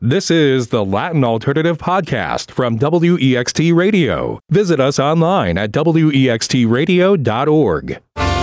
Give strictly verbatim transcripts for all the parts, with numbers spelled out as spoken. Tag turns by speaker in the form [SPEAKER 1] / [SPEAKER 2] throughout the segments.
[SPEAKER 1] This is the Latin Alternative Podcast from W E X T Radio. Visit us online at W E X T radio dot org.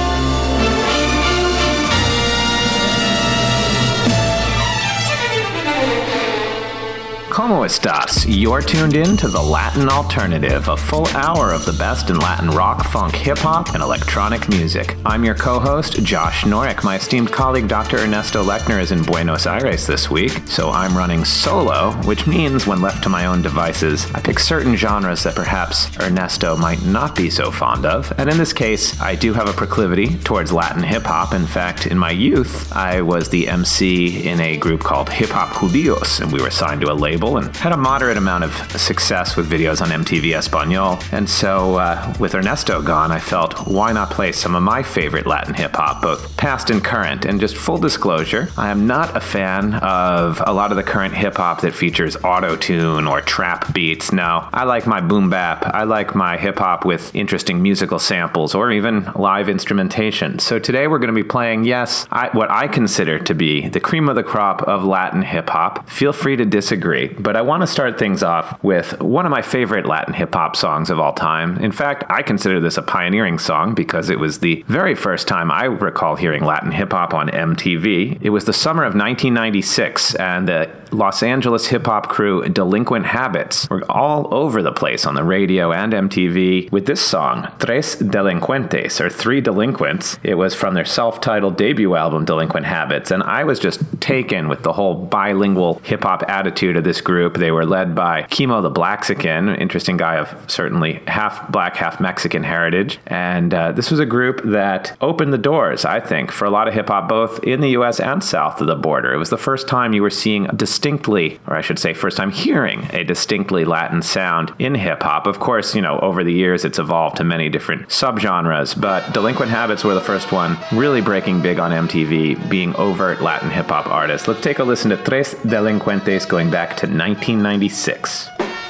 [SPEAKER 2] ¿Cómo estás? You're tuned in to the Latin Alternative, a full hour of the best in Latin rock, funk, hip-hop, and electronic music. I'm your co-host, Josh Norek. My esteemed colleague, Doctor Ernesto Lechner, is in Buenos Aires this week, so I'm running solo, which means when left to my own devices, I pick certain genres that perhaps Ernesto might not be so fond of, and in this case, I do have a proclivity towards Latin hip-hop. In fact, in my youth, I was the M C in a group called Hip Hop Judíos, and we were signed to a label and had a moderate amount of success with videos on M T V Español. And so uh, with Ernesto gone, I felt, why not play some of my favorite Latin hip-hop, both past and current? And just full disclosure, I am not a fan of a lot of the current hip-hop that features auto-tune or trap beats. No, I like my boom bap. I like my hip-hop with interesting musical samples or even live instrumentation. So today we're going to be playing, yes, I, what I consider to be the cream of the crop of Latin hip-hop. Feel free to disagree. But I want to start things off with one of my favorite Latin hip-hop songs of all time. In fact, I consider this a pioneering song because it was the very first time I recall hearing Latin hip-hop on M T V. It was the summer of nineteen ninety-six, and the Los Angeles hip-hop crew Delinquent Habits were all over the place on the radio and M T V with this song, Tres Delincuentes, or Three Delinquents. It was from their self-titled debut album, Delinquent Habits, and I was just taken with the whole bilingual hip-hop attitude of this group. They were led by Chemo the Blaxican, interesting guy of certainly half black, half Mexican heritage. And uh, this was a group that opened the doors, I think, for a lot of hip-hop, both in the U S and south of the border. It was the first time you were seeing a distinctly, or I should say first time hearing a distinctly Latin sound in hip-hop. Of course, you know, over the years it's evolved to many different subgenres, but Delinquent Habits were the first one really breaking big on M T V, being overt Latin hip-hop artists. Let's take a listen to Tres Delincuentes going back to nineteen ninety-six.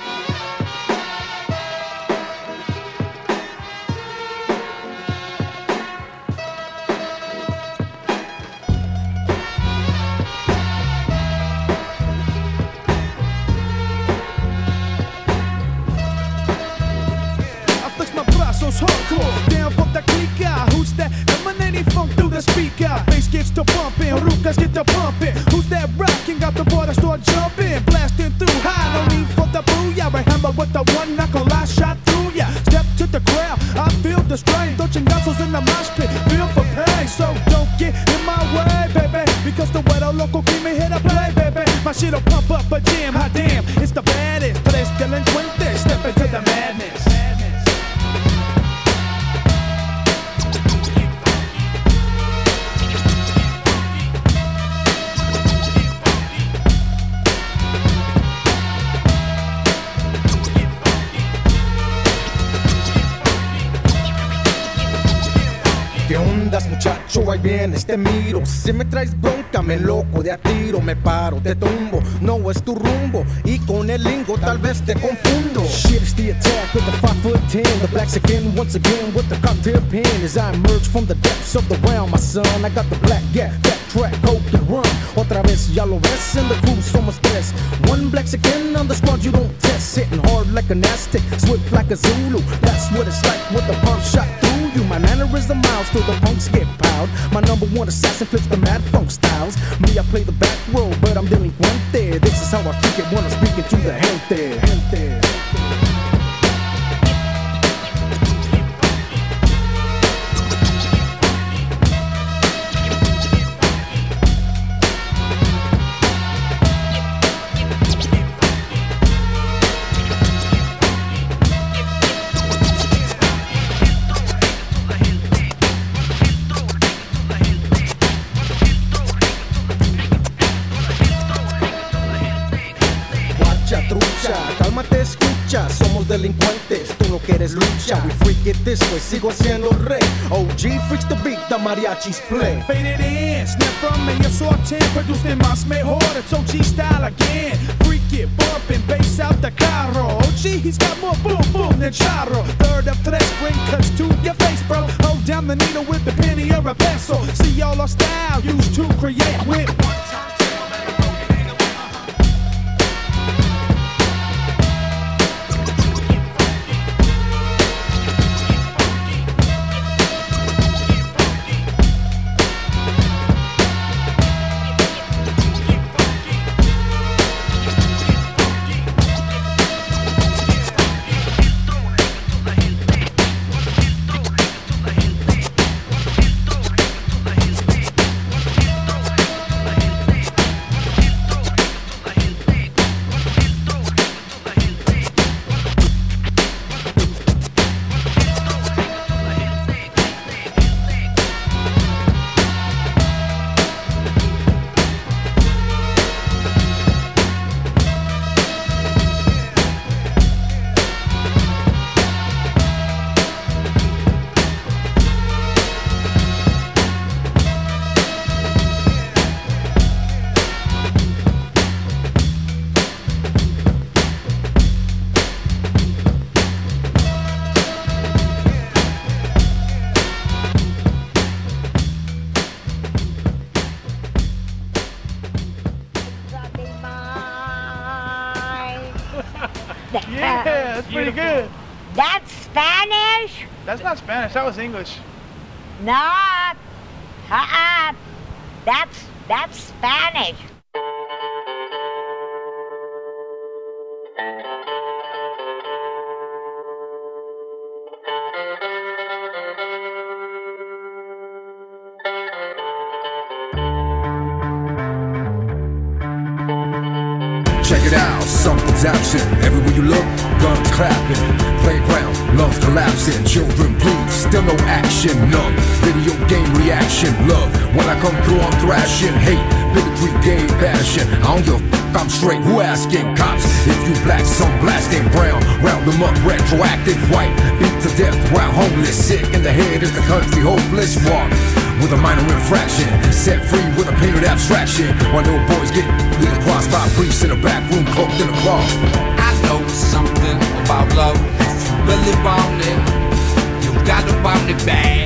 [SPEAKER 3] Hardcore, down from the clica. Who's that emanating funk through the speaker? Bass gets to bumping, rucas get to pumping. Who's that rocking? Got the water start jumping, blasting through high. No need for the booyah. I hammer with the one knuckle, I shot through ya. Step to the crowd, I feel the strain. Don't chingazos in the mosh pit, feel for pain. So don't get in my way, baby, because the weather local keep me here to play, baby. My shit'll pump up a jam, hot damn, it's the baddest. Tres Delincuentes, step into the madness.
[SPEAKER 4] ¿Qué ondas, muchacho? Ahí vienes, te miro. Si me traes bronca, me loco de a tiro. Me paro, te tumbo, no es tu rumbo. Y con el lingo tal vez te confundo. Shit, it's the attack with the five foot ten. The Blaxican once again with the cocktail pen. As I emerge from the depths of the realm, my son, I got the black gap, that track, coke and run. Otra vez, ya lo ves, in the crew somos tres. One Blaxican on the squad you don't test. Hitting hard like an Aztec, swift like a Zulu. That's what it's like with the pump shot through you. My mannerism miles till the punks get piled. My number one assassin flips the mad funk styles. Me, I play the back row, but I'm delinquente. This is how I freak it when I'm speaking to the gente. gente. Cálmate, escucha, somos delincuentes, tú no quieres lucha. We freak it this way, sigo siendo el rey. O G freaks the beat, the mariachis play.
[SPEAKER 3] Faded in, snap from me, it's all ten. Produced in más mejor, it's O G style again. Freak it, bumping, bass out the carro. O G, he's got more boom boom than charro. Third of tres, bring cuts to your face, bro. Hold down the needle with the penny or a pencil. See all our style used to create with one time.
[SPEAKER 5] Yeah, that's pretty good.
[SPEAKER 6] That's Spanish?
[SPEAKER 5] That's not Spanish, that was English.
[SPEAKER 6] No. Uh-uh. That's, that's Spanish.
[SPEAKER 7] Check it out, something's action. Everywhere you look, guns clapping. Playground, lungs collapsing. Children please, still no action, none. Video game reaction, love. When I come through, I'm thrashing. Hate, bigotry, gay passion. I don't give a f***, I'm straight. Who asking? Cops, if you black, some blasting brown. Round them up, retroactive, white. Beat to death while homeless. Sick in the head is the country, hopeless. Walk with a minor infraction, set free with a painted abstraction. While little boys get lit across by priests in a back room, cloaked in a cloth.
[SPEAKER 8] I know something about love. If you really want it, you gotta want it bad.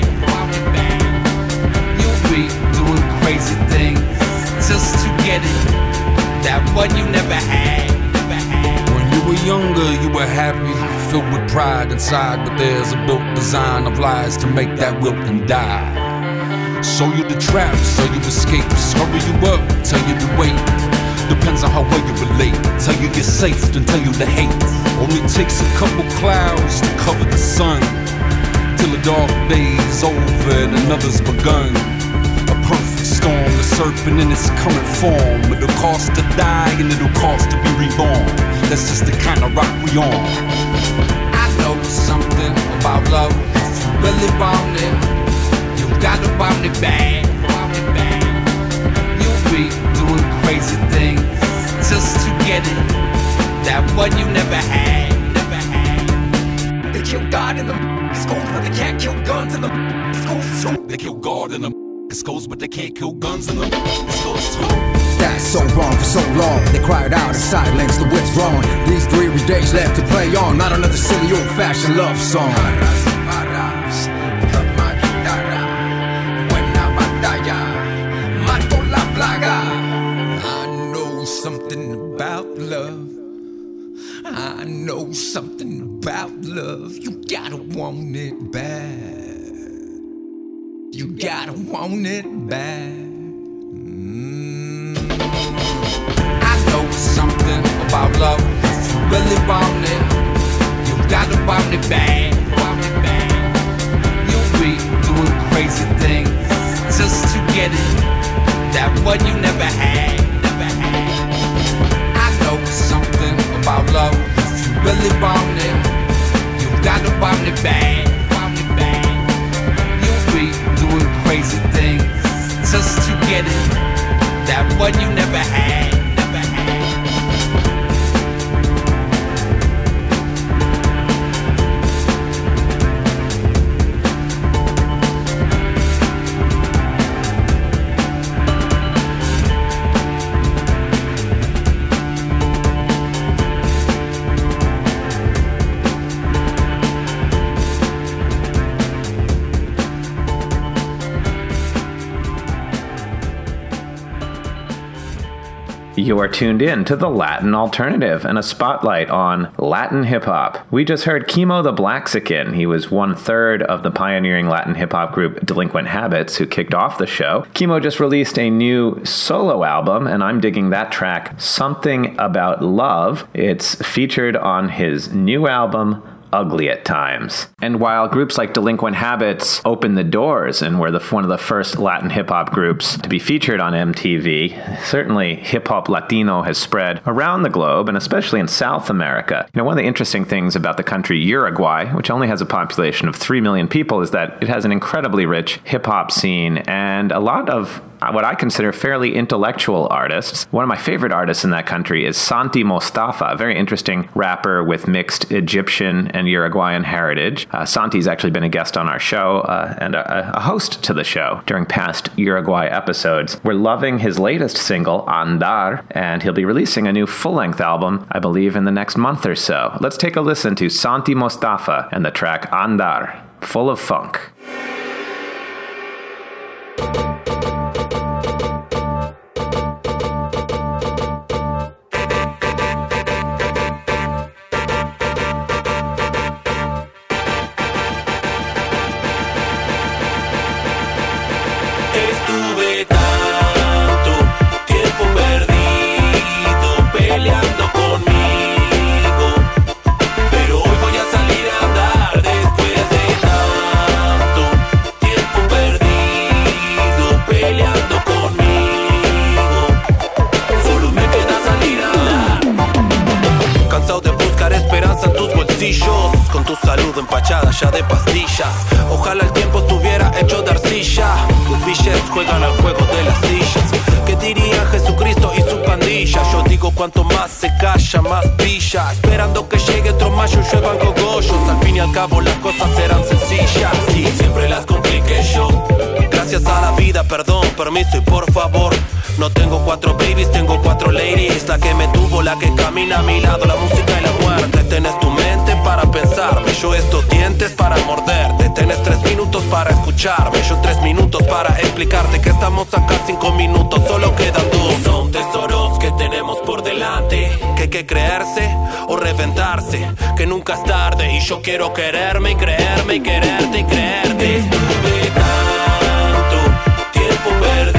[SPEAKER 8] You'll be doing crazy things just to get it. That one you never had.
[SPEAKER 9] When you were younger, you were happy, filled with pride inside, but there's a built design of lies to make that wilt and die. Show you the traps, tell you escapes, hurry you up, tell you to wait. Depends on how well you relate. Tell you you're safe, then tell you to hate. Only takes a couple clouds to cover the sun, till the dark day's over and another's begun. A perfect storm, the serpent in its current form. It'll cost to die and it'll cost to be reborn. That's just the kind of rock we on.
[SPEAKER 8] I know something about love. If you really want it, gotta want it bad. You'll be doing crazy things just to get it. That one you never had. Never had.
[SPEAKER 7] They kill God in the schools, but they can't kill guns in the schools.
[SPEAKER 9] They kill God in the schools, but they can't kill guns in the schools.
[SPEAKER 7] That's so wrong for so long. They cried out in silence, the whip's drawn. These dreary days left to play on. Not another silly old-fashioned love song.
[SPEAKER 8] I know something about love. I know something about love. You gotta want it bad. You gotta want it bad. Mm. I know something about love. If you really want it, you gotta want it bad. Want it bad. You'll be doing crazy things just to get it. That one you never had, never had. I know something about love. If you really want it, you gotta want it bad, want it bad. You'll be doing crazy things just to get it. That one you never had, never had.
[SPEAKER 2] You are tuned in to the Latin Alternative and a spotlight on Latin hip-hop. We just heard Chemo the Blaxican. He was one-third of the pioneering Latin hip-hop group Delinquent Habits, who kicked off the show. Chemo just released a new solo album, and I'm digging that track, Something About Love. It's featured on his new album, Ugly at Times. And while groups like Delinquent Habits opened the doors and were the, one of the first Latin hip-hop groups to be featured on M T V, certainly hip-hop Latino has spread around the globe, and especially in South America. You know, one of the interesting things about the country Uruguay, which only has a population of three million people, is that it has an incredibly rich hip-hop scene and a lot of what I consider fairly intellectual artists. One of my favorite artists in that country is Santi Mostafa, a very interesting rapper with mixed Egyptian and Uruguayan heritage. Uh, Santi's actually been a guest on our show uh, and a, a host to the show during past Uruguay episodes. We're loving his latest single, Andar, and he'll be releasing a new full-length album, I believe, in the next month or so. Let's take a listen to Santi Mostafa and the track Andar, full of funk.
[SPEAKER 10] cuchillos, con tu salud empachada ya de pastillas. Ojalá el tiempo estuviera hecho de arcilla. Tus billetes juegan al juego de las sillas. ¿Qué diría Jesucristo y su pandilla? Yo digo cuanto más se calla, más pilla. Esperando que llegue otro mayo y lluevan cogollos. Al fin y al cabo las cosas serán sencillas. Y siempre las compliqué yo. Gracias a la vida, perdón, permiso y por favor. No tengo cuatro babies, tengo cuatro ladies. La que me tuvo, la que camina a mi lado. La música y la muerte. Tenés tu mente para pensarme, yo estos dientes para morderte. Tenés tres minutos para escucharme, yo tres minutos para explicarte que estamos acá cinco minutos, solo quedan dos. Son tesoros que tenemos por delante, que hay que creerse o reventarse, que nunca es tarde. Y yo quiero quererme y creerme y quererte y creerte. Estuve tanto tiempo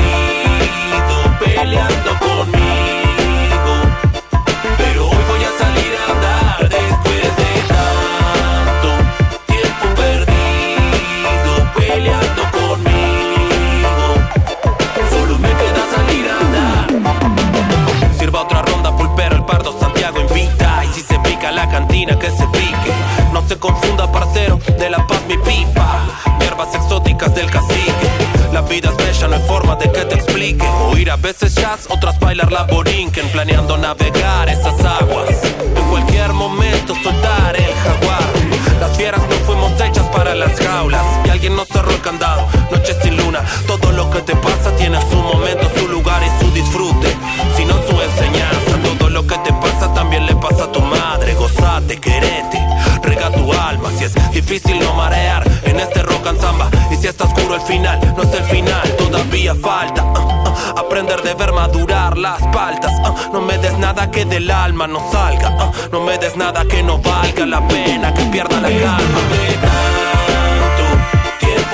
[SPEAKER 10] perdido peleando conmigo, pero hoy voy a salir a andar después de tanto tiempo perdido peleando conmigo. Solo me queda salir a andar. Sirva otra ronda, pulpero, el pardo Santiago invita. Y si se pica la cantina, que se pique. No se confunda, parcero, de La Paz mi pipa. Hierbas exóticas del cacique. La vida es bella, no hay forma de que te explique. Oír a veces jazz, otras bailar la borinquen. Planeando navegar esas aguas. En cualquier momento soltar el jaguar. Las fieras no fuimos hechas para las jaulas. Y alguien nos cerró el candado, noche sin luna. Todo lo que te pasa tiene su momento, su lugar y su disfrute. Si no su enseñanza, todo lo que te pasa también le pasa a tu madre. Gozate, querete, rega tu alma. Si es difícil no marear en este rock and samba. Y si está oscuro el final, no es el final, todavía falta uh, uh, aprender de ver madurar las paltas. uh, No me des nada que del alma no salga. uh, No me des nada que no valga la pena, que pierda la calma. De tanto tiempo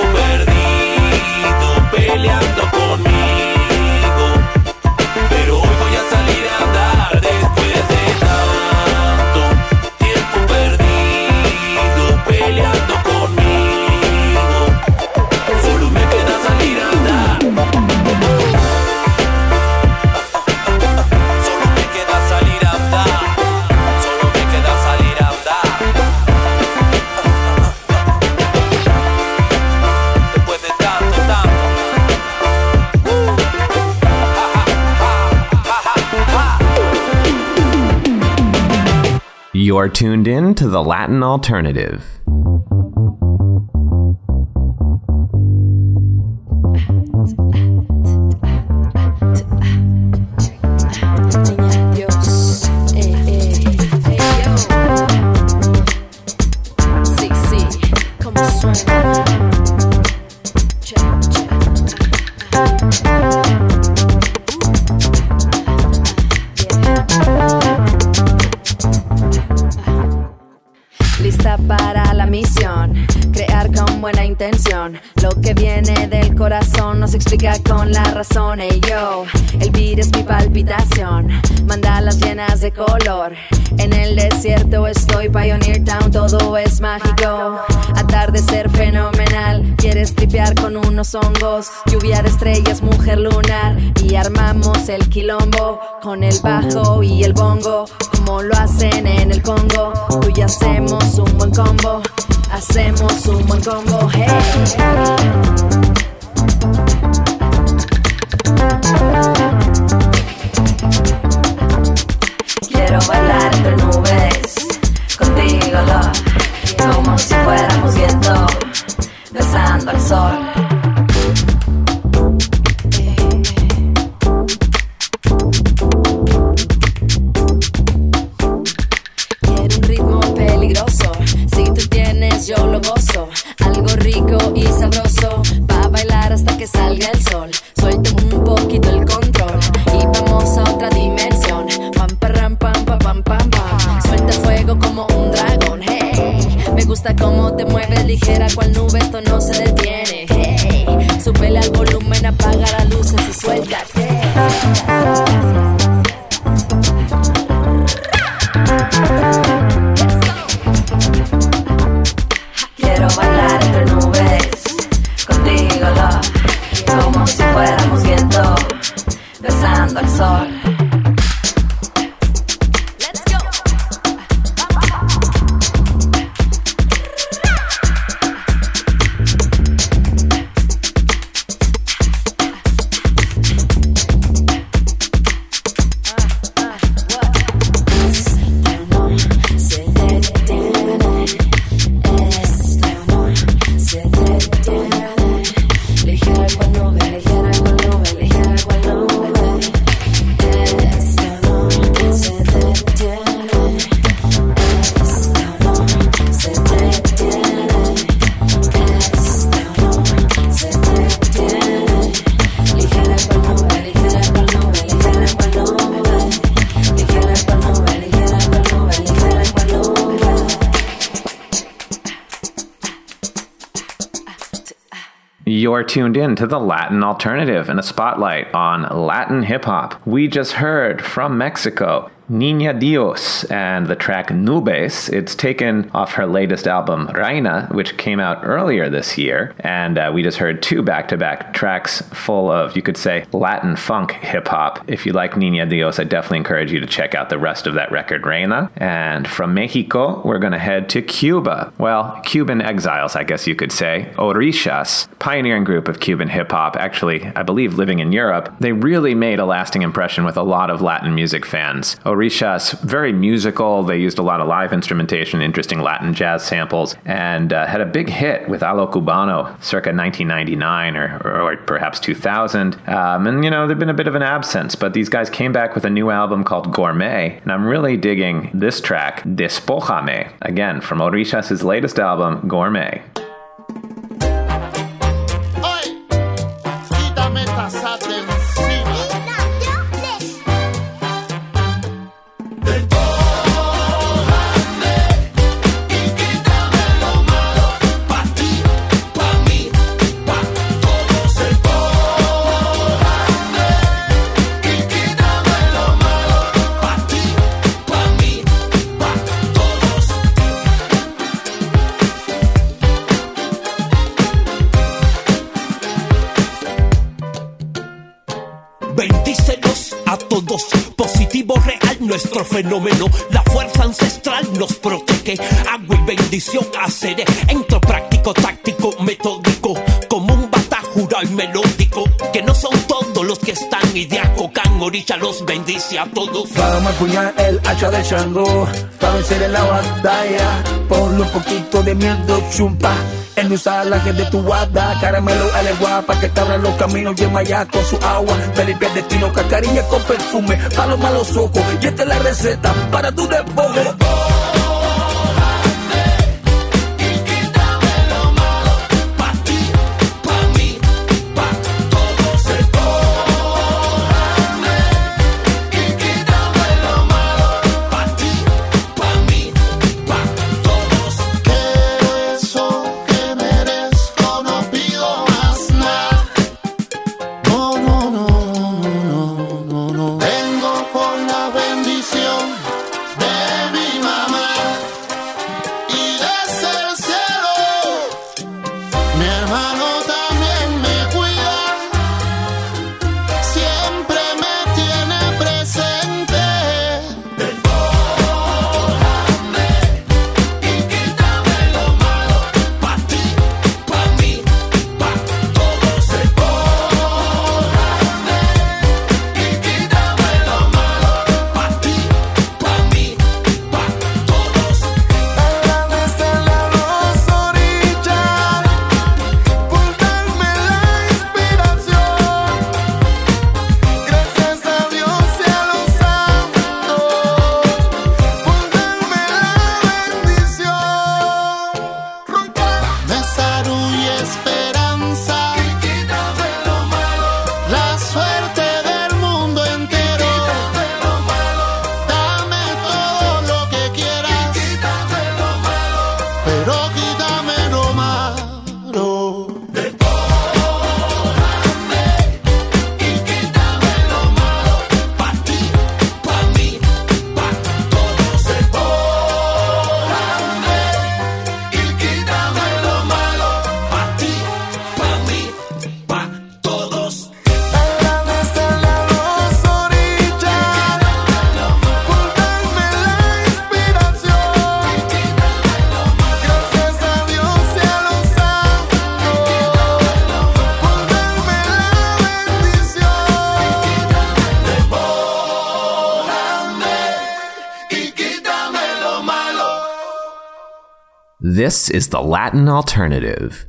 [SPEAKER 10] perdido peleando conmigo, pero hoy voy a salir a andar después de tanto tiempo perdido peleando conmigo. Solo me queda salir a andar. Solo me queda salir a andar. Solo me queda salir a andar. Después de tanto, tanto.
[SPEAKER 2] You're tuned in to the Latin Alternative.
[SPEAKER 11] Dios, eh, eh, eh, yo. Sí, sí, como suena. Che, che, ah, ah. Lista para la misión, crear con buena intención. Lo que viene del corazón no se explica con la razón. Hey yo, el beat es mi palpitación, mandalas llenas de color. En el desierto estoy, Pioneer Town, todo es mágico. Atardecer fenomenal, quieres tripear con unos hongos. Lluvia de estrellas, mujer lunar. Y armamos el quilombo con el bajo y el bongo, como lo hacen en el Congo. Tú y hacemos un buen combo, hacemos un buen combo, hey. Quiero bailar entre nubes, contigo love, como si fuéramos viento, besando al sol. Quiero un ritmo peligroso, si tú tienes yo lo gozo, algo rico y sabroso, pa' bailar hasta que salga el sol. Suelta un poquito el control y vamos a otra dimensión. Pam, pam, pam, pam, pam, pam, pam. Suelta fuego como un dragón, hey. Me gusta cómo te mueves ligera, cual nube, esto no se detiene, hey. Súbele al volumen, apaga las luces y suéltate. Quiero bailar entre nubes, contigo love, como si fuéramos viento, besando al sol. Let's go.
[SPEAKER 2] You're tuned in to the Latin Alternative and a spotlight on Latin hip-hop. We just heard from Mexico, Niña Dios, and the track Nubes. It's taken off her latest album, Reina, which came out earlier this year. And uh, we just heard two back-to-back tracks full of, you could say, Latin funk hip-hop. If you like Niña Dios, I definitely encourage you to check out the rest of that record, Reina. And from Mexico, we're going to head to Cuba. Well, Cuban exiles, I guess you could say. Orishas, pioneering group of Cuban hip-hop, actually, I believe, living in Europe. They really made a lasting impression with a lot of Latin music fans. Orishas, very musical. They used a lot of live instrumentation, interesting Latin jazz samples, and uh, had a big hit with Alo Cubano circa nineteen ninety-nine or, or, or perhaps two thousand. Um, and, you know, there'd been a bit of an absence, but these guys came back with a new album called Gourmet, and I'm really digging this track, Despójame, again, from Orishas' latest album, Gourmet.
[SPEAKER 12] Positivo real, nuestro fenómeno, la fuerza ancestral nos protege. Agua y bendición haceré, entro práctico, táctico, metódico, como un batajura y melódico, que no son todos los que están y de Acocan Orilla los bendice a todos.
[SPEAKER 13] Vamos a empuñar el hacha de Shango, para vencer en la batalla, ponle un poquito de miedo, chumpa. En usar la gente de tu guarda, caramelo a la guapa, que te abran los caminos, lleva ya con su agua, Felipe el destino, cacarilla con perfume, para los malos ojos, y esta es la receta para tu despojo.
[SPEAKER 2] This is the Latin Alternative.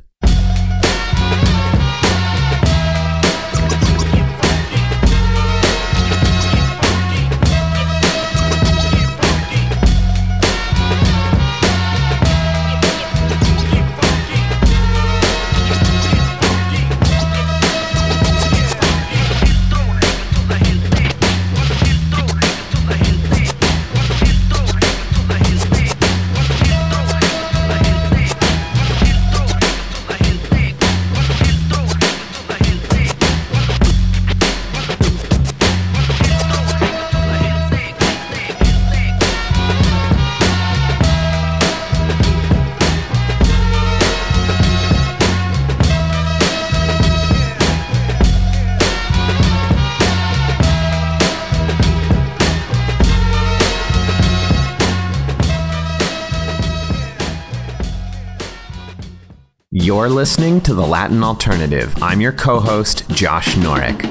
[SPEAKER 2] You're listening to The Latin Alternative. I'm your co-host, Josh Norek.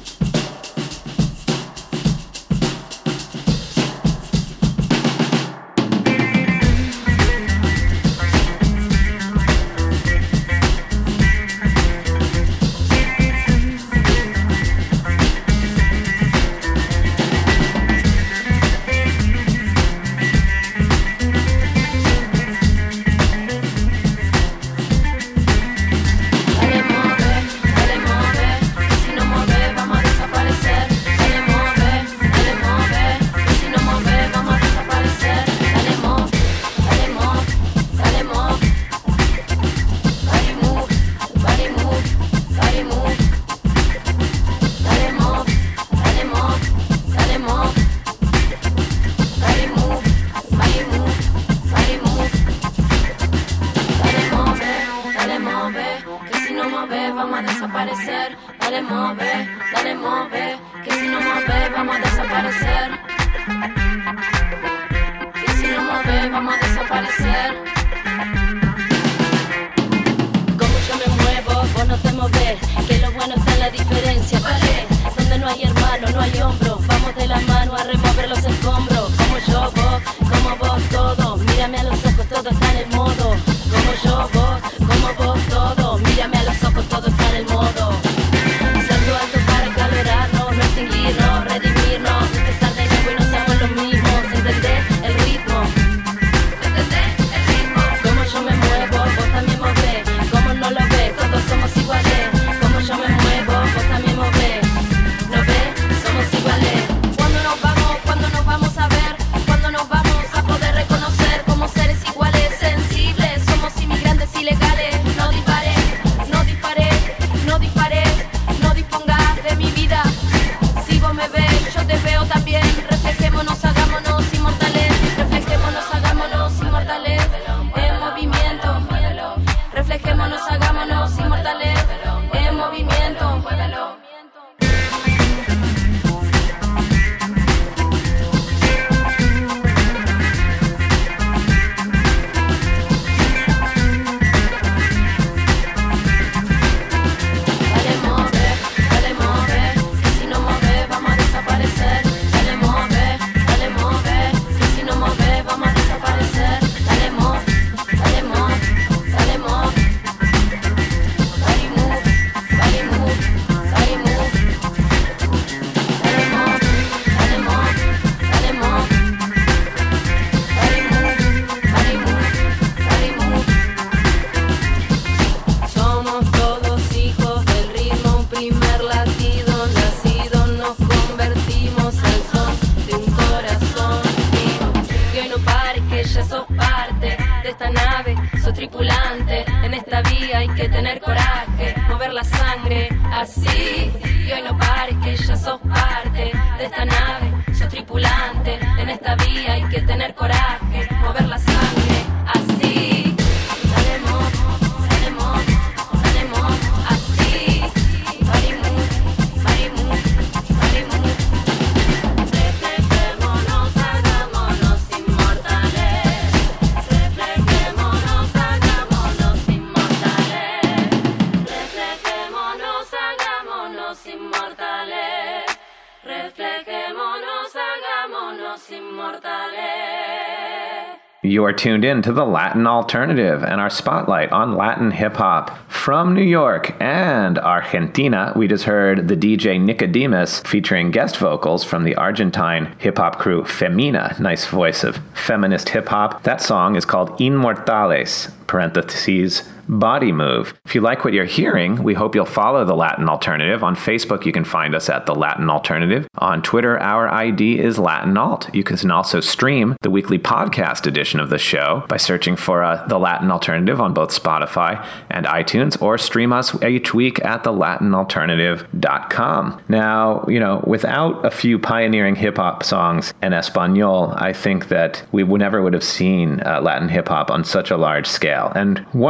[SPEAKER 2] You are tuned in to The Latin Alternative and our spotlight on Latin hip-hop. From New York and Argentina, we just heard the D J Nicodemus featuring guest vocals from the Argentine hip-hop crew Femina. Nice voice of feminist hip-hop. That song is called Inmortales, parentheses, Body Move. If you like what you're hearing, we hope you'll follow The Latin Alternative. On Facebook, you can find us at The Latin Alternative. On Twitter, our I D is Latin Alt. You can also stream the weekly podcast edition of the show by searching for uh, The Latin Alternative on both Spotify and iTunes, or stream us each week at the latin alternative dot com. Now, you know, without a few pioneering hip-hop songs in Espanol, I think that we would never would have seen uh, Latin hip-hop on such a large scale. And one of the songs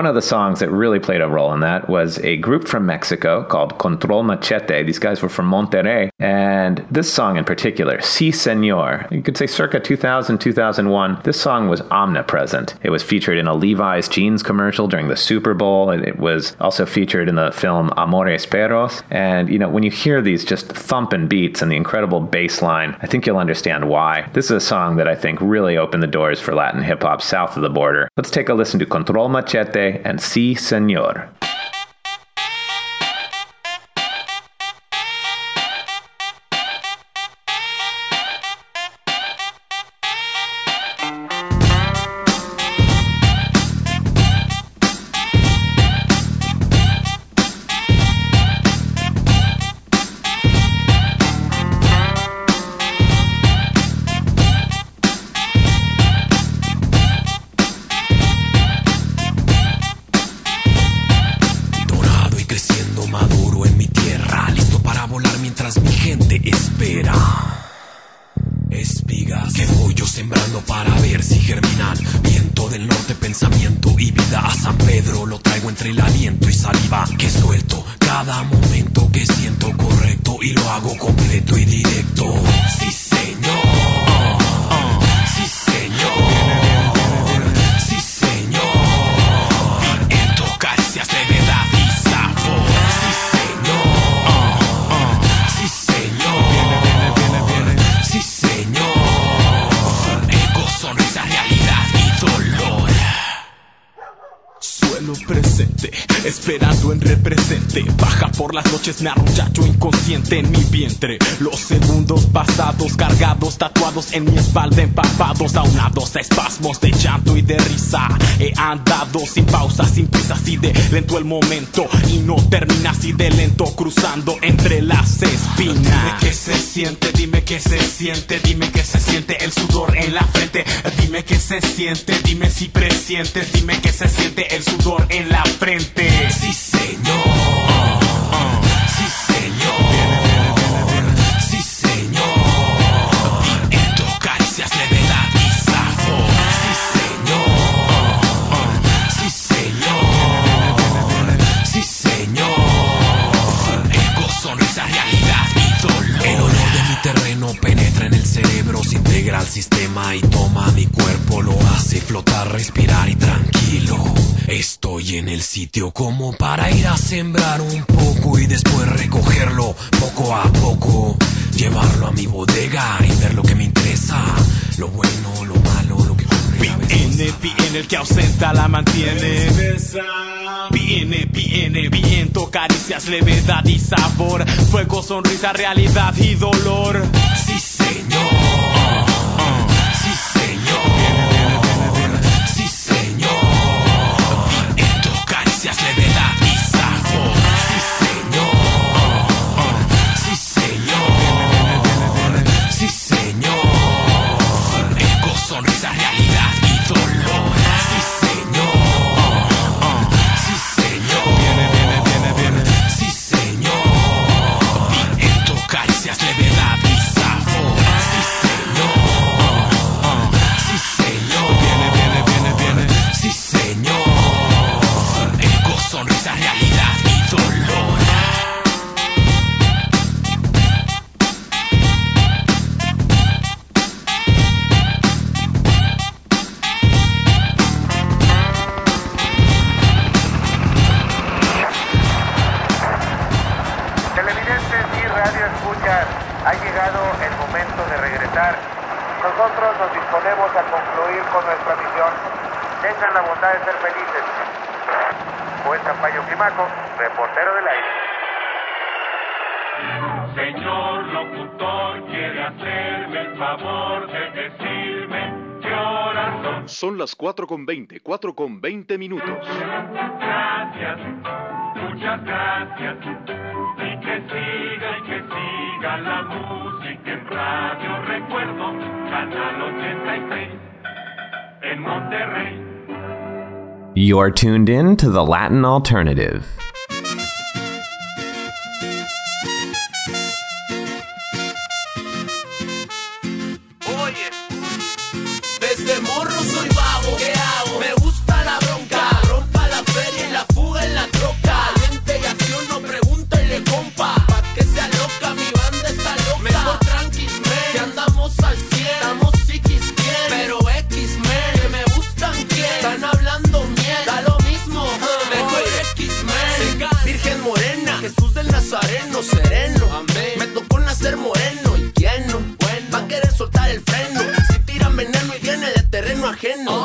[SPEAKER 2] songs that really played a role in that was a group from Mexico called Control Machete. These guys were from Monterrey. And this song in particular, Si Senor, you could say circa two thousand, two thousand one, this song was omnipresent. It was featured in a Levi's jeans commercial during the Super Bowl. And it was also featured in the film Amores Perros. And, you know, when you hear these just thumping beats and the incredible bass line, I think you'll understand why. This is a song that I think really opened the doors for Latin hip-hop south of the border. Let's take a listen to Control Machete and Si Senor.
[SPEAKER 14] Esperando en represente, baja por las noches, me arrullacho inconsciente en mi vientre. Los segundos pasados, cargados, tatuados en mi espalda, empapados, aunados a espasmos de llanto y de risa. He andado sin pausa, sin prisa, así de lento el momento y no termina así de lento, cruzando entre las espinas. Dime qué se siente, dime qué se siente, dime qué se siente el sudor en la frente. Dime qué se siente, dime si presientes, dime qué se siente el sudor en la frente. Sí, señor. Uh, uh, sí, señor. Sí, señor. Y en tus caricias levedad y sabor. Sí, señor. Uh, uh, sí, señor. Sí, señor. Ego, sonrisa, realidad y dolor. El olor de mi terreno penetra en el cerebro, se integra al sistema y toma mi cuerpo, lo hace flotar, respirar y tranquilo. Estoy en el sitio como para ir a sembrar un poco y después recogerlo poco a poco, llevarlo a mi bodega y ver lo que me interesa, lo bueno, lo malo, lo que viene, viene el que ausenta la mantiene. Viene, viene, viento, caricias, levedad y sabor, fuego, sonrisa, realidad y dolor. Sí, señor. Uh, uh, sí, señor. Sí, señor. Levedad y sabor. Sí, señor. Uh, uh, sí, señor. Sí, señor. Ego, sonrisa, realidad y dolor. Sí, señor. Uh, uh, sí, señor. Viene, viene, viene, viene. Sí, señor. Viento, caricias, levedad y sabor. Sí, señor. Uh, uh, sí, señor. Viene, viene, viene, viene. Sí, señor. Sonrisa, realidad y dolor.
[SPEAKER 15] Televidentes y radio escuchas, ha llegado el momento de regresar. Nosotros nos disponemos a concluir con nuestra misión. Tengan la bondad de ser felices. Juez Campayo Climaco, reportero del aire.
[SPEAKER 16] Señor locutor, quiere hacerme el favor de decirme qué horas son.
[SPEAKER 17] Son las cuatro con veinte, cuatro con veinte minutos.
[SPEAKER 16] Gracias, muchas gracias. Y que siga y que siga la música en Radio Recuerdo, Canal ochenta y seis, en Monterrey.
[SPEAKER 2] You're tuned in to the Latin Alternative.
[SPEAKER 12] Oye, desde morro soy vago, ¿qué hago? Me gusta la bronca, rompa la feria y la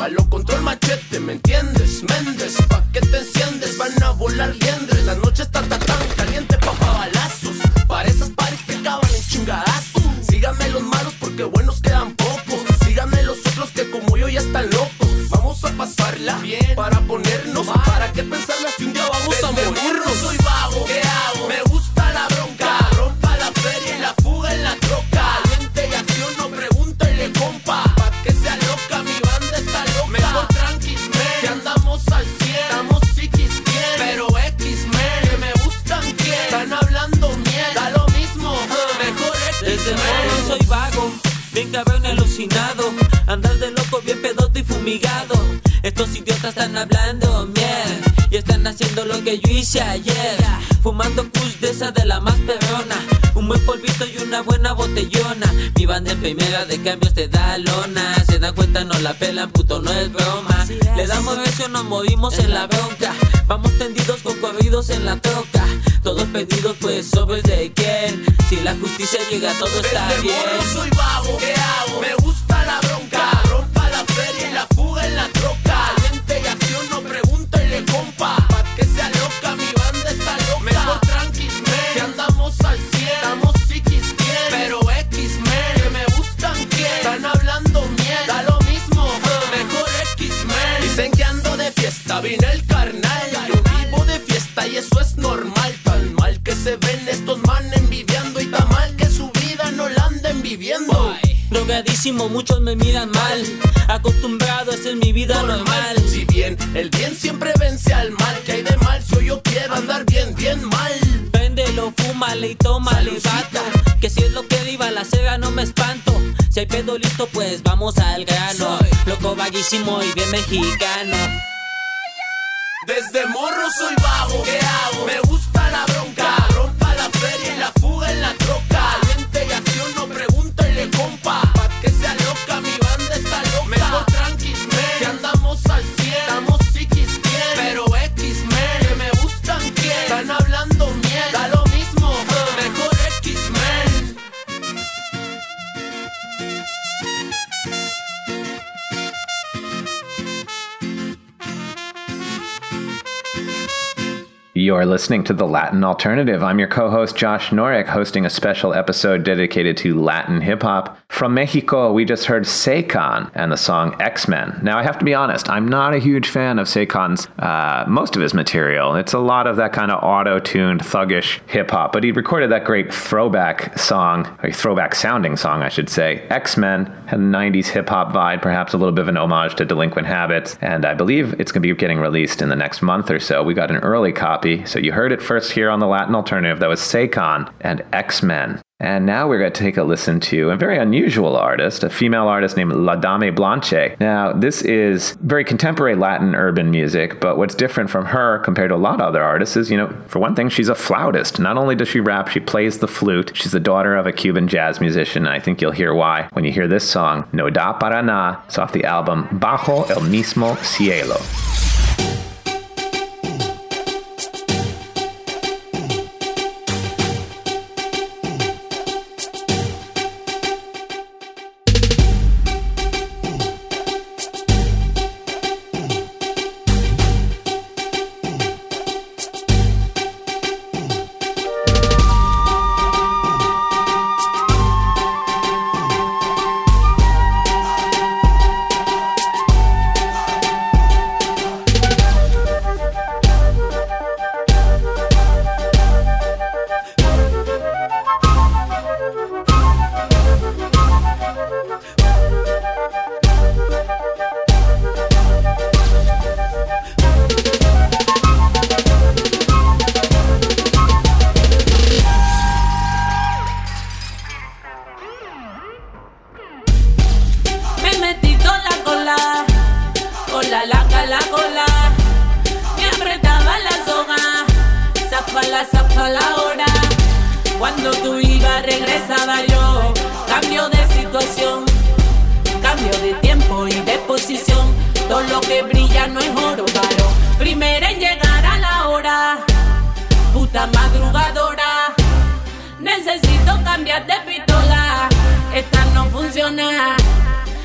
[SPEAKER 12] palo contra el machete, ¿me entiendes? Méndez, pa' que te enciendes, van a volar liendres. La noche está tan tan caliente pa' balazos, para esas pares que acaban en chingadazos. Síganme los malos porque buenos quedan pocos. Síganme los otros que como yo ya están locos. Vamos a pasarla bien para ponernos, para que pensarla si un día vamos a morirnos. Soy vago, ¿qué hago? Me gusta la bronca, rompa la feria y la fuga en la troca. Caliente y acción, no pregúntale compa, pa' que sea loca, mi banda está loca. Mejor tranquis, man, que andamos al cien. Estamos psiquis bien, pero X-Men, que me gustan quién. Están hablando miel, da lo mismo, uh, mejor X-Men.
[SPEAKER 18] Desde morro soy vago, bien cabrón alucinado. Andas de loco, bien pedote y fumigado. Estos idiotas están hablando miel y están haciendo lo que yo hice ayer. Fumando kush de esa de la más perrona, un buen polvito y una buena botellona. Mi banda en primera de cambios te da lona. Se dan cuenta, no la pelan, puto, no es broma. Le damos recio, nos movimos en la bronca. Vamos tendidos con corridos en la troca. Todos pedidos, pues, sobres de quién. Si la justicia llega, todo está
[SPEAKER 12] Desde
[SPEAKER 18] bien.
[SPEAKER 12] morro soy vago, ¿qué hago? Me gusta la bronca, rompa la feria y la fuga en la troca. Caliente y acción, no pregúntale compa, pa' que sea loca, mi banda está loca. Mejor tranquis, man, que andamos al cien. Estamos psiquis bien, pero X-Men, que me gustan quién. Están hablando miel, da lo mismo, uh, mejor X-Men. Dicen que ando de fiesta, vine el carnal. Yo vivo de fiesta y eso es normal. Tan mal que se ven estos man envidiando y tan mal que su vida no la anden viviendo.
[SPEAKER 18] Drogadísimo, muchos me miran mal. Acostumbrado, esa es mi vida normal.
[SPEAKER 12] Si bien el bien siempre vence al mal, que hay de mal si yo quiero andar bien, bien mal.
[SPEAKER 18] Préndelo, fúmale y tómale, vato. Que si es lo que diva la cera no me espanto. Si hay pedo listo, pues vamos al grano. Soy loco, vaguísimo y bien mexicano.
[SPEAKER 12] Desde morro soy vago, ¿qué hago? Me gusta la bronca, rompa la feria y la fuga en la troca. Caliente y acción, no pregúntale compa, pa' que sea loca, mi banda está loca. Mejor tranquis, man, que andamos al cien. Estamos psiquis bien, pero X-Men, que me gustan quién. Están hablando miel, da lo mismo, uh, mejor X-Men.
[SPEAKER 2] You're listening to The Latin Alternative. I'm your co-host, Josh Norek, hosting a special episode dedicated to Latin hip-hop. From Mexico, we just heard Seikan and the song X-Men. Now, I have to be honest, I'm not a huge fan of Seikan's, uh, most of his material. It's a lot of that kind of auto-tuned, thuggish hip-hop, but he recorded that great throwback song, or throwback-sounding song, I should say. X-Men had a nineties hip-hop vibe, perhaps a little bit of an homage to Delinquent Habits, and I believe it's going to be getting released in the next month or so. We got an early copy, so you heard it first here on the Latin Alternative. That was Seikan and X-Men. And now we're going to take a listen to a very unusual artist, a female artist named La Dame Blanche. Now, this is very contemporary Latin urban music, but what's different from her compared to a lot of other artists is, you know, for one thing, she's a flautist. Not only does she rap, she plays the flute. She's the daughter of a Cuban jazz musician, and I think you'll hear why when you hear this song, No Da Para Na. It's off the album Bajo el Mismo Cielo.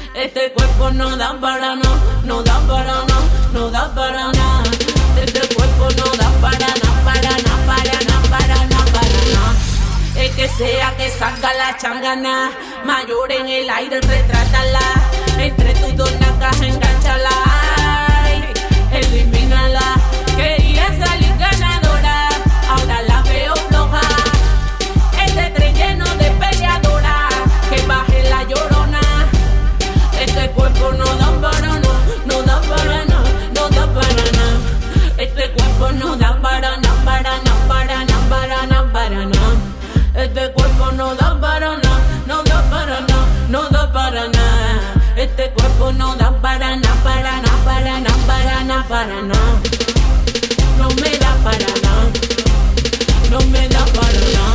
[SPEAKER 18] Este cuerpo no da para no, no da para no, no da para nada. Este cuerpo no da para nada, para nada, para nada, para nada, para nada. El que sea que salga la changana, mayor en el aire, retrátala. Entre tus dos nalgas, enganchala. Ay, elimínala. Quería salir ganadora, ahora la veo floja. Este tren lleno de peleadora, que baje la llorona. Este cuerpo no da para no, no da para no, no da para nada. Este cuerpo no da para no, para no, para no, para no, para no. Este cuerpo no da para no, no da para no, no da para nada. Este cuerpo no da para nada, para nada, para nada, para nada, para nada. No me da para nada, no me da para nada.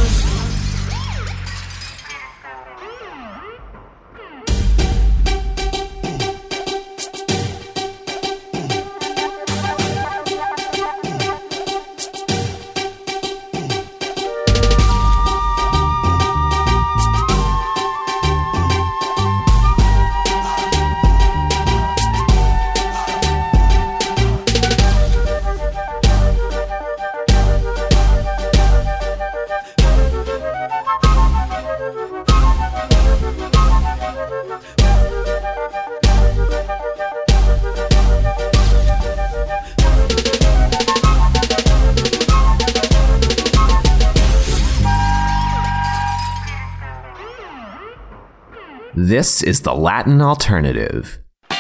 [SPEAKER 2] This is the Latin Alternative.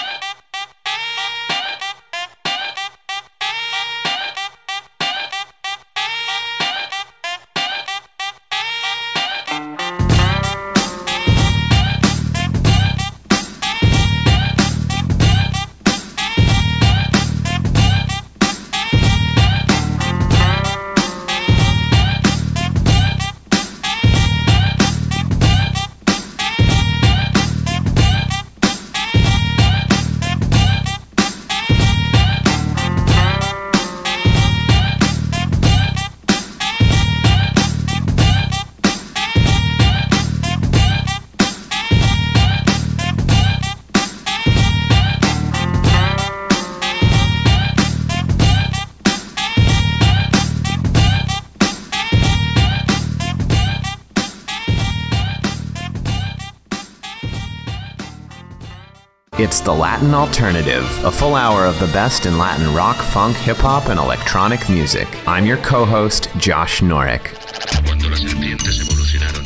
[SPEAKER 2] It's the Latin Alternative, a full hour of the best in Latin rock, funk, hip-hop, and electronic music. I'm your co-host, Josh Norek.
[SPEAKER 19] Cuando las serpientes evolucionaron,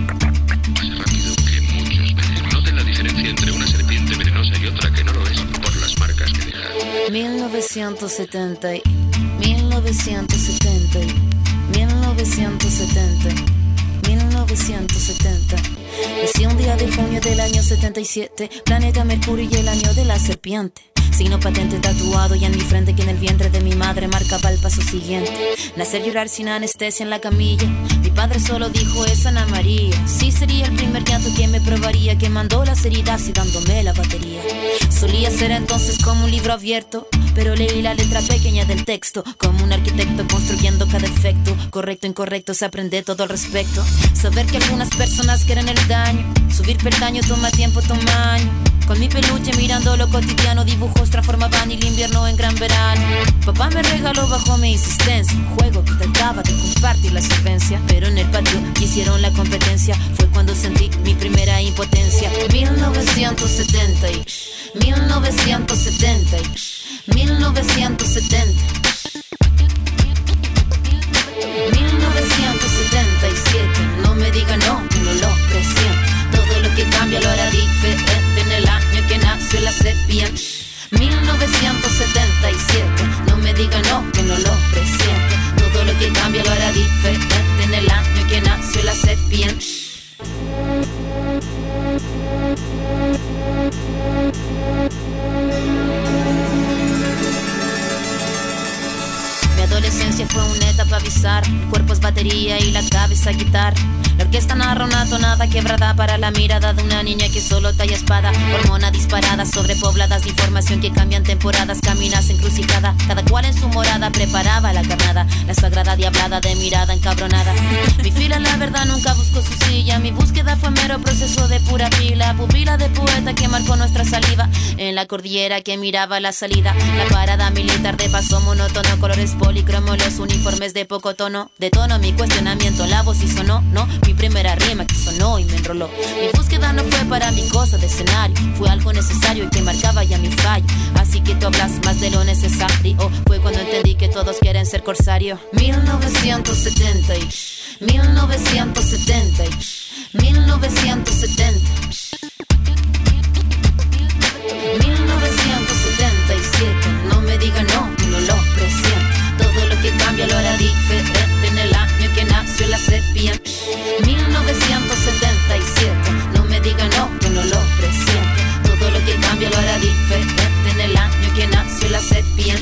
[SPEAKER 19] más rápido que muchos venenos. Noten la diferencia entre una serpiente venenosa y otra que no lo es por las marcas que deja.
[SPEAKER 11] mil novecientos setenta, mil novecientos setenta, mil novecientos setenta, mil novecientos setenta. Nací un día de junio del año setenta y siete, planeta Mercurio y el año de la serpiente. Signo patente tatuado y en mi frente que en el vientre de mi madre marcaba el paso siguiente. Nacer, llorar sin anestesia en la camilla. Mi padre solo dijo es Ana María. Sí sería el primer llanto que me probaría, que mandó las heridas y dándome la batería. Solía ser entonces como un libro abierto, pero leí la letra pequeña del texto. Como un arquitecto construyendo cada efecto. Correcto, incorrecto, se aprende todo al respecto. Saber que algunas personas quieren el daño. Subir peldaño toma tiempo, toma año. Con mi peluche mirando lo cotidiano, dibujos transformaban el invierno en gran verano. Papá me regaló bajo mi insistencia un juego que trataba de compartir la solvencia, pero en el patio quisieron la competencia. Fue cuando sentí mi primera impotencia. mil novecientos setenta y mil novecientos setenta y mil novecientos setenta, mil novecientos setenta y siete. No me diga no, que no lo presiento. Todo lo que cambia lo hará diferente en el año que nació la serpiente. mil novecientos setenta y siete. No me diga no, que no lo presiente. Todo lo que cambia lo hará diferente en el año que nació la serpiente. Mi adolescencia fue una etapa bizarra. El cuerpo es batería y la cabeza guitarra. La orquesta narra una tonada quebrada para la mirada de una niña que solo talla espada. Hormona disparada, sobrepobladas de información que cambian temporadas. Caminas encrucijada, cada cual en su morada preparaba la carnada. La sagrada diablada de mirada encabronada. Mi fila la verdad nunca buscó su silla. Mi búsqueda fue mero proceso de pura pila. Pupila de poeta que marcó nuestra saliva. En la cordillera que miraba la salida. La parada militar de paso monótono. Colores policromos, los uniformes de poco tono. De tono mi cuestionamiento, la voz y sonó. No, mi primera rima que sonó y me enroló. Mi búsqueda no fue para mi cosa de escenario. Fue algo necesario y que marcaba ya mi fallo. Así que tú hablas más de lo necesario. Fue cuando entendí que todos quieren ser corsario. mil novecientos setenta y mil novecientos setenta y mil novecientos setenta mil novecientos setenta y siete. No me diga no, que no lo presiento. Todo lo que cambia lo hará diferente en el año que nació la sepia. mil novecientos setenta y siete. No me diga no, que no lo presiento. Todo lo que cambia lo hará diferente en el año que nació la sepia.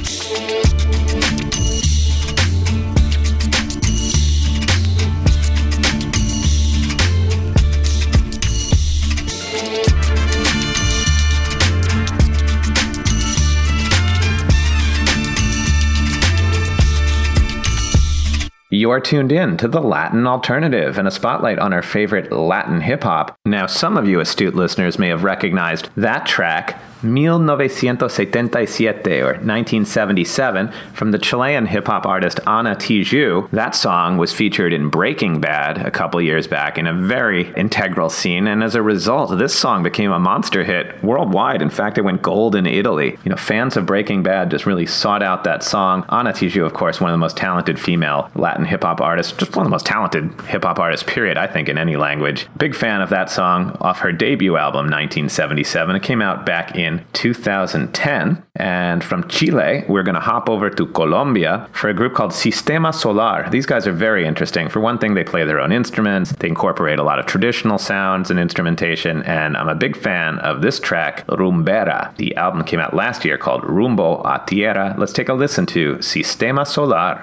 [SPEAKER 2] You are tuned in to the Latin Alternative and a spotlight on our favorite Latin hip-hop. Now, some of you astute listeners may have recognized that track, mil novecientos setenta y siete, or nineteen seventy-seven, from the Chilean hip-hop artist Ana Tijoux. That song was featured in Breaking Bad a couple years back in a very integral scene, and as a result, this song became a monster hit worldwide. In fact, it went gold in Italy. You know, fans of Breaking Bad just really sought out that song. Ana Tijoux, of course, one of the most talented female Latin hip-hop artists, just one of the most talented hip-hop artists, period, I think, in any language. Big fan of that song off her debut album, nineteen seventy-seven. It came out back in two thousand ten. And from Chile, we're going to hop over to Colombia for a group called Sistema Solar. These guys are very interesting. For one thing, they play their own instruments. They incorporate a lot of traditional sounds and instrumentation. And I'm a big fan of this track, Rumbera. The album came out last year called Rumbo a Tierra. Let's take a listen to Sistema Solar.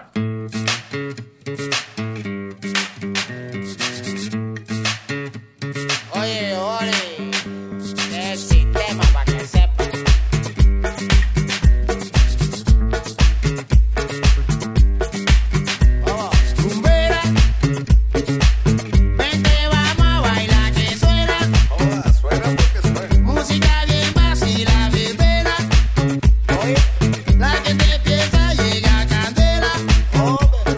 [SPEAKER 3] La que te empieza llega candela. Oh,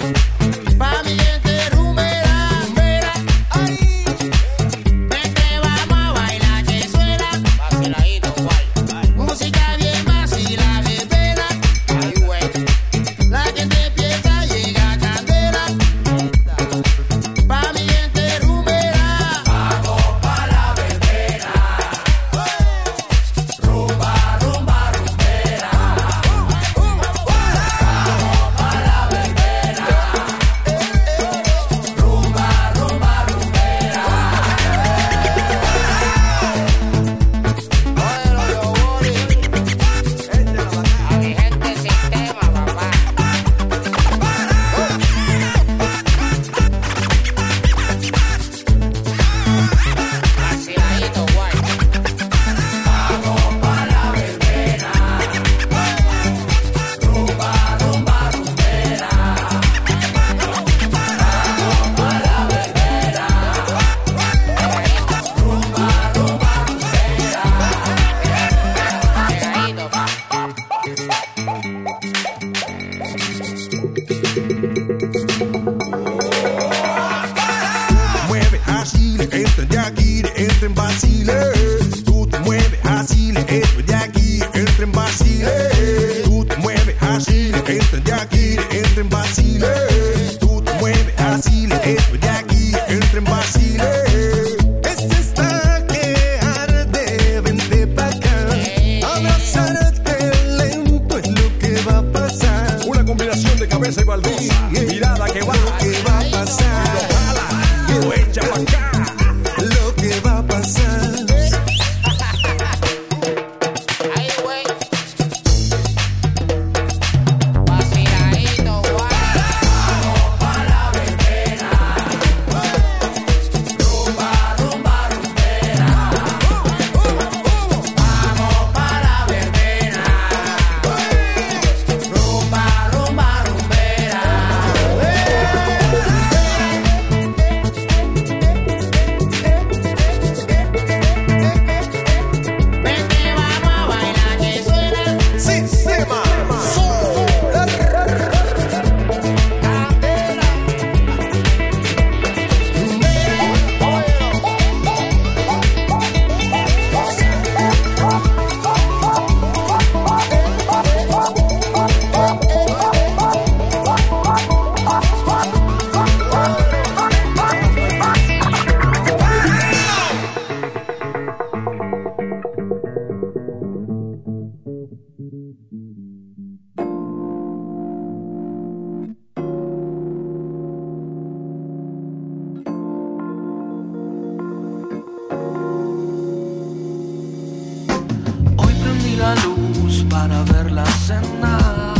[SPEAKER 13] para verla cenar.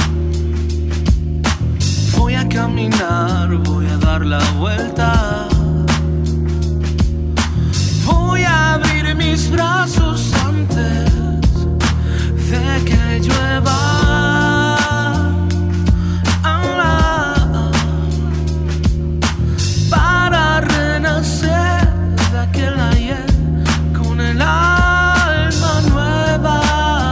[SPEAKER 13] Voy a caminar, voy a dar la vuelta. Voy a abrir mis brazos antes de que llueva. Para renacer de aquel ayer con el alma nueva.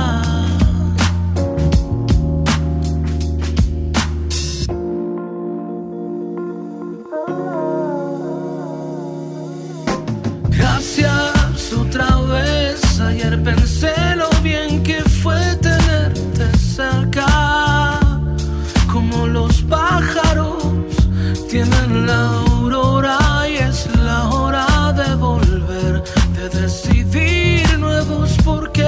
[SPEAKER 13] Gracias otra vez. Ayer pensé lo bien que fue tenerte cerca. Como los pájaros tienen la aurora y es la hora de volver, de decidir nuevos porqués.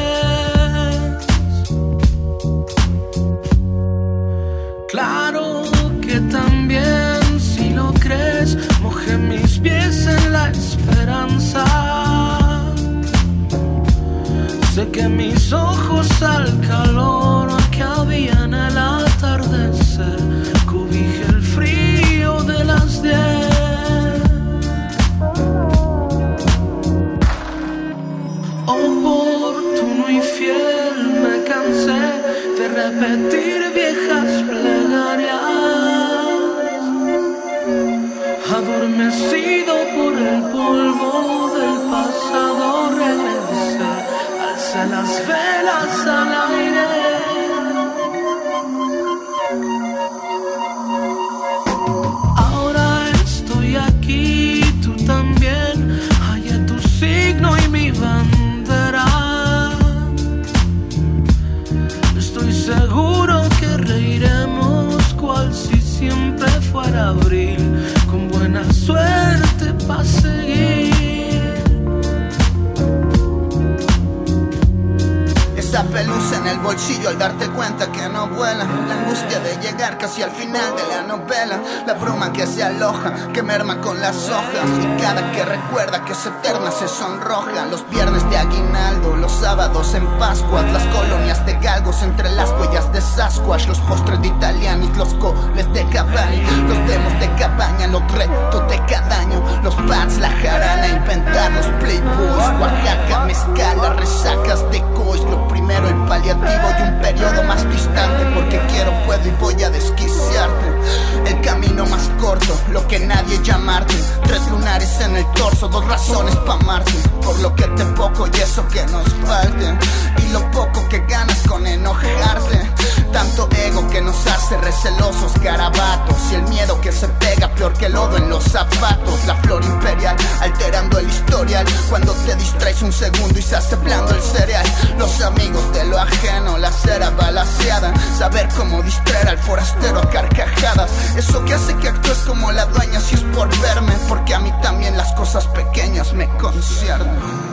[SPEAKER 13] Claro que también, si lo crees, mojé mis pies en la esperanza. Sé que mis ojos al calor que había en el atardecer cobije el frío de las diez. Oportuno y fiel me cansé de repetir viejas plegarias. Adormecido por el polvo del pasado regresé, alcé las velas al aire. Ahora estoy aquí, tú también. Hallé tu signo y mi bandera. Estoy seguro que reiremos cual si siempre fuera abril, con buena suerte para seguir.
[SPEAKER 20] Esa pelusa en el bolsillo al darte cuenta que no vuela. La angustia de llegar casi al final de la novela. La bruma que se aloja, que merma con las hojas. Y cada que recuerda que es eterna se sonroja. Los viernes de aguinaldo, los sábados en Pascua, las colonias de galgos entre las huellas de Sasquatch. Los postres de Italianis, los coles de Cavani, los demos de cabaña, los retos de cada año. Los pads, la jarana, inventar los playboys. Oaxaca, mezcal, las resacas de cois. Lo primero el paliativo y un periodo más distante, porque quiero, puedo y voy a desquiciarte. El camino más corto, lo que nadie llamarte. Tres lunares en el torso, dos razones pa' amarte. Por lo que te poco y eso que nos falte, y lo poco que ganas con enojarte. Tanto ego que nos hace recelosos garabatos, y el miedo que se pega peor que lodo en los zapatos. La flor imperial alterando el historial, cuando te distraes un segundo y se hace blando el cereal. Los amigos de lo ajeno, la cera balaseada. Saber cómo distraer al forastero a carcajadas. Eso que hace que actúes como la dueña si es por verme, porque a mí también las cosas pequeñas me conciernen.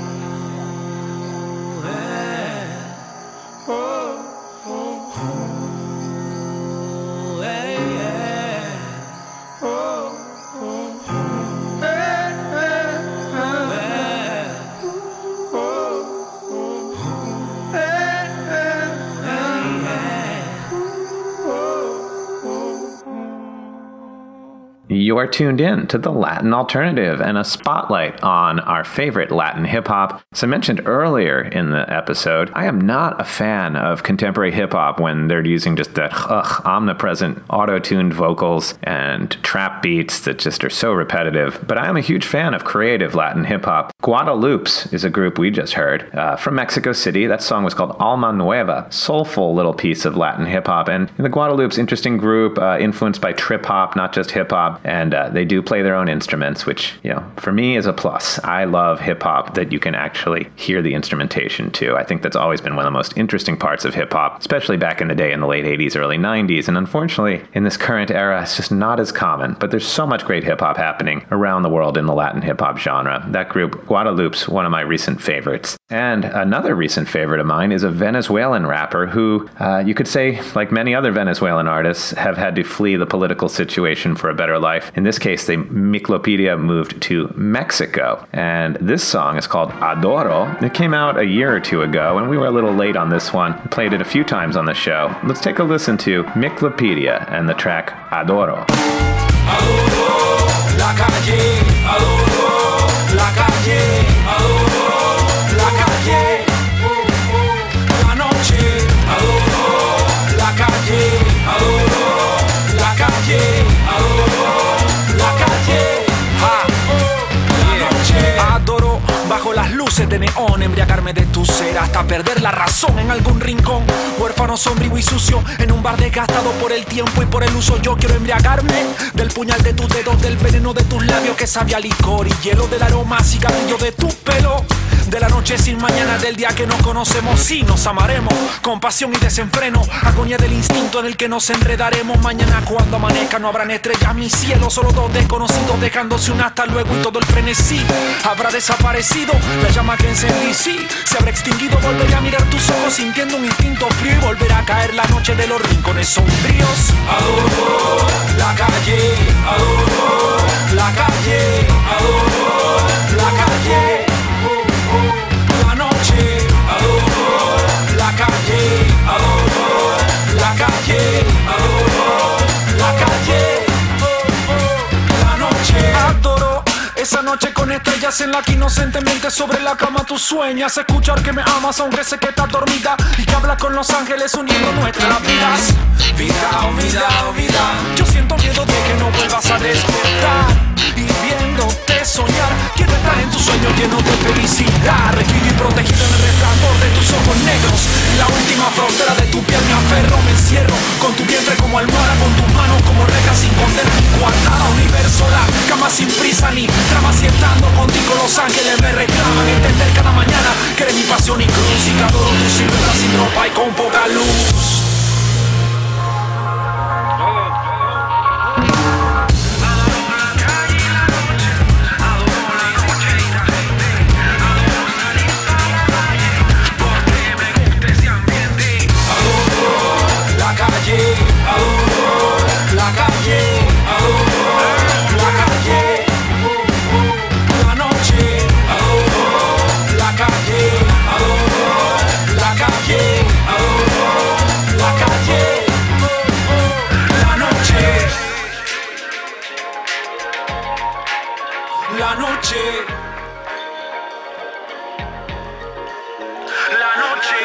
[SPEAKER 2] You are tuned in to the Latin Alternative and a spotlight on our favorite Latin hip-hop. As I mentioned earlier in the episode, I am not a fan of contemporary hip-hop when they're using just that ugh, omnipresent auto-tuned vocals and trap beats that just are so repetitive, but I am a huge fan of creative Latin hip-hop. Guadalupes is a group we just heard uh, from Mexico City. That song was called Alma Nueva, soulful little piece of Latin hip-hop. And the Guadalupes, interesting group, uh, influenced by trip-hop, not just hip-hop. And uh, they do play their own instruments, which, you know, for me is a plus. I love hip-hop that you can actually hear the instrumentation too. I think that's always been one of the most interesting parts of hip-hop, especially back in the day in the late eighties, early nineties. And unfortunately, in this current era, it's just not as common. But there's so much great hip-hop happening around the world in the Latin hip-hop genre. That group, Guadalupes, one of my recent favorites. And another recent favorite of mine is a Venezuelan rapper who, uh, you could say, like many other Venezuelan artists, have had to flee the political situation for a better life. In this case, the Miclopedia moved to Mexico. And this song is called Adoro. It came out a year or two ago, and we were a little late on this one. We played it a few times on the show. Let's take a listen to Miclopedia and the track Adoro.
[SPEAKER 12] Adoro la calle, adoro la calle, adoro la calle, la noche, adoro la calle, adoro la calle, adoro la calle, ah, la noche, adoro bajo las luces de neón, embriagarme de tu ser hasta perder la razón en algún rincón, huérfano, sombrío y sucio, en un bar desgastado por el tiempo y por el uso. Yo quiero embriagarme del puñal de tus dedos, del veneno de tus labios que sabe a licor y hielo, del aroma cigarrillo de tu pelo, de la noche sin mañana, del día que nos conocemos. Sí, nos amaremos con pasión y desenfreno, agonía del instinto en el que nos enredaremos. Mañana cuando amanezca no habrán estrellas, mi cielo, solo dos desconocidos dejándose un hasta luego y todo el frenesí habrá desaparecido. La llama que encendí, sí, se habrá extinguido. Volveré a mirar tus ojos sintiendo un instinto frío y volverá a caer la noche de los rincones sombríos. Adoro la calle, adoro la calle, adoro la calle, la noche, adoro la calle, adoro la calle, adoro la calle, la noche, adoro esa noche con estrellas en la que inocentemente sobre la cama tú sueñas, escuchar que me amas aunque sé que estás dormida y que hablas con los ángeles uniendo nuestras vidas. Vida, oh vida, oh vida, yo siento miedo de que no vuelvas a despertar y viéndote soñar, quiero estar en tus sueños llenos de felicidad, requirido y protegido en el resplandor de tus ojos negros, en la última frontera de tu piel me aferro, me encierro con tu vientre como almohada, con tus manos como rejas sin condenar, coartada, universo, la cama sin prisa ni trama, si estando contigo los ángeles me reclaman, entender cada mañana que eres mi pasión y cruz y que adoro tu silueta sin ropa y con poca luz. Adoro la calle, adoro la calle, la noche, adoro la calle, adoro la calle, adoro la calle, la noche, la noche, la noche.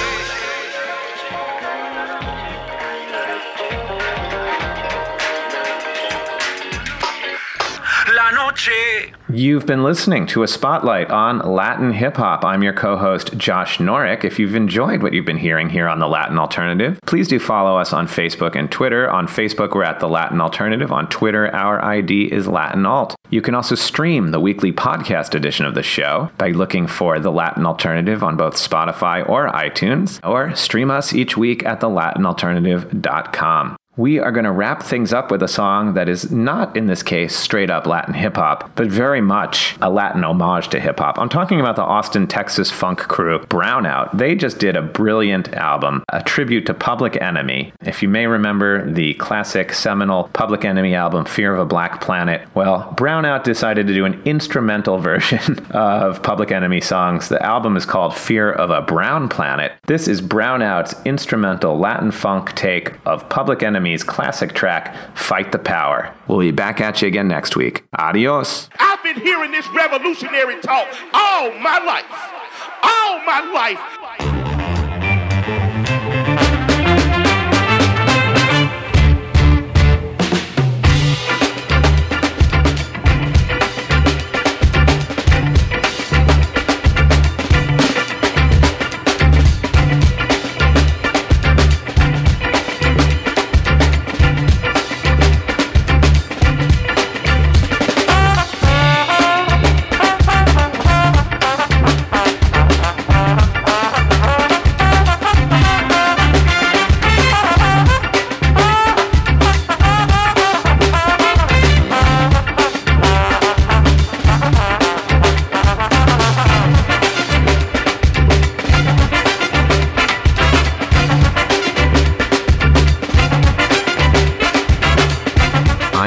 [SPEAKER 12] La noche.
[SPEAKER 2] You've been listening to a spotlight on Latin hip hop. I'm your co-host, Josh Norick. If you've enjoyed what you've been hearing here on The Latin Alternative, please do follow us on Facebook and Twitter. On Facebook, we're at The Latin Alternative. On Twitter, our I D is Latin Alt. You can also stream the weekly podcast edition of the show by looking for The Latin Alternative on both Spotify or iTunes, or stream us each week at the latin alternative dot com. We are going to wrap things up with a song that is not, in this case, straight up Latin hip-hop, but very much a Latin homage to hip-hop. I'm talking about the Austin, Texas funk crew, Brownout. They just did a brilliant album, a tribute to Public Enemy. If you may remember the classic seminal Public Enemy album, Fear of a Black Planet, well, Brownout decided to do an instrumental version of Public Enemy songs. The album is called Fear of a Brown Planet. This is Brownout's instrumental Latin funk take of Public Enemy classic track, Fight the Power. We'll be back at you again next week. Adios.
[SPEAKER 21] I've been hearing this revolutionary talk all my life. All my life.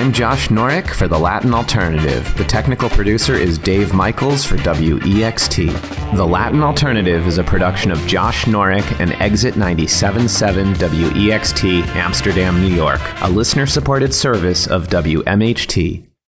[SPEAKER 2] I'm Josh Norick for The Latin Alternative. The technical producer is Dave Michaels for W E X T. The Latin Alternative is a production of Josh Norick and Exit ninety-seven point seven W E X T, Amsterdam, New York, a listener-supported service of W M H T.